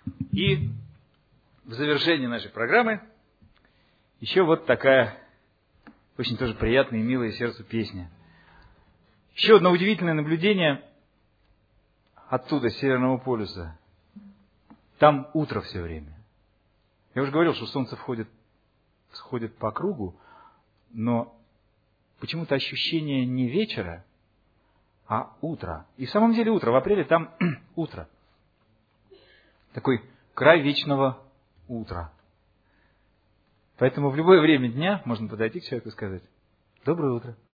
И в завершении нашей программы еще вот такая очень тоже приятная и милая сердцу песня. Еще одно удивительное наблюдение оттуда, с Северного полюса. Там утро все время. Я уже говорил, что солнце сходит по кругу, но почему-то ощущение не вечера, а утра. И в самом деле утро. В апреле там утро. Такой край вечного утра. Поэтому в любое время дня можно подойти к человеку и сказать: доброе утро.